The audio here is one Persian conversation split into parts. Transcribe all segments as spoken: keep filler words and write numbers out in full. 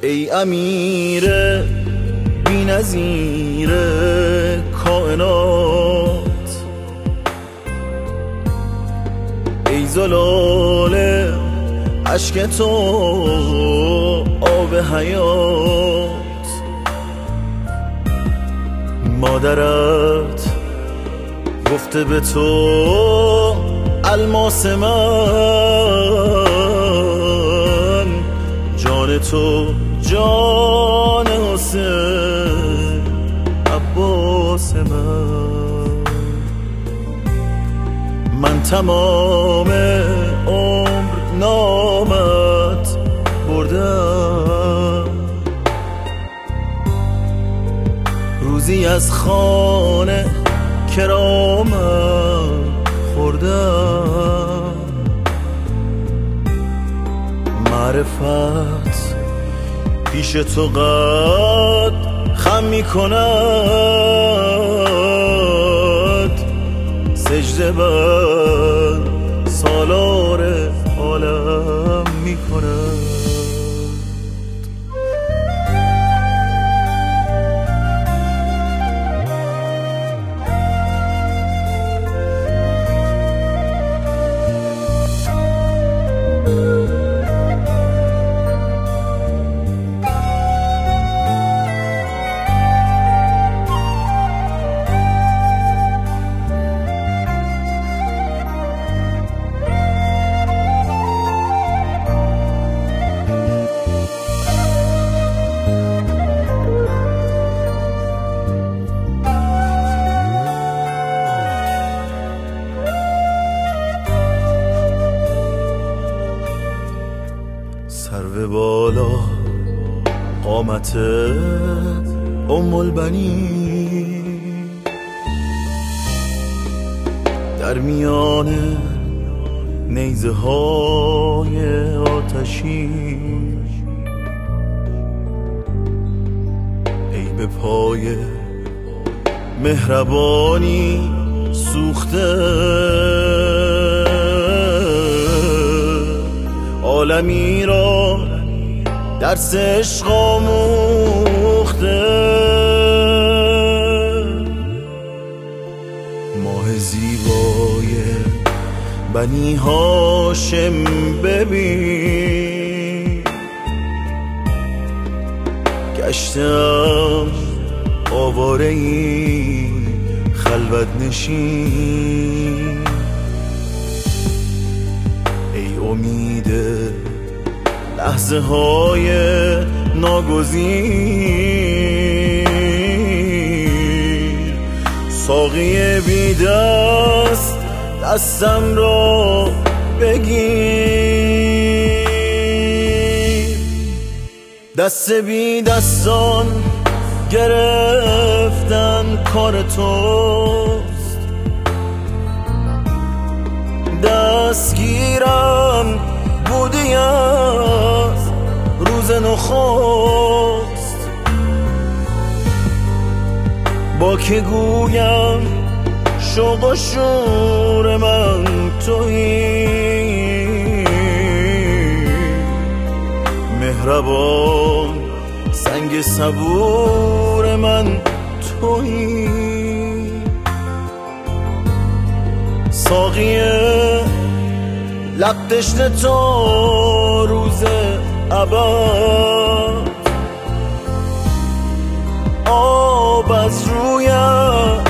ای امیر بی نظیر کائنات، ای زلال اشک تو آب حیات، مادرت گفته به تو الماس من، جان تو جان حسین عباس من. من تمام عمر نامت بردم، روزی از خانه کرامت خوردم. معرفت پیش تو قد خم می کند، سجده بر سالار عالم می کند. سرو بالا قامت ام البنین، در میان نیزه های آتشین، ای به پای مهربانی سوخته، عالمی را درس عشق آموخته. ماه زیبای بنی هاشم ببین، گشتم آواره ای خلوت نشین، ای امید لحظه های ناگزیر، ساقی بی دست دستم را بگیر. دست بی دستان گرفتن کار توست، دستگیرم بودی از روز نخست. با که گویم شوق و شور من تویی، مهربان سنگ صبور من تویی. ساقی لب تشنه تا روز ابد، آب از رویت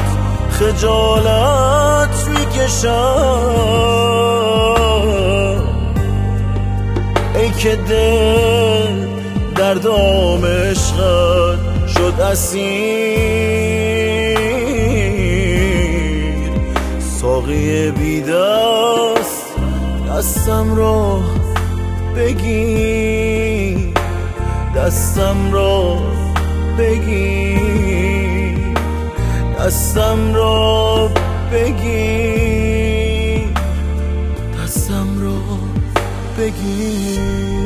خجالت میکشم، ای که دل در دام عشقت شد اسیر. ساقی بی دست دستم را بگیر، دستم را بگیر، دستم را بگیر، دستم را بگیر.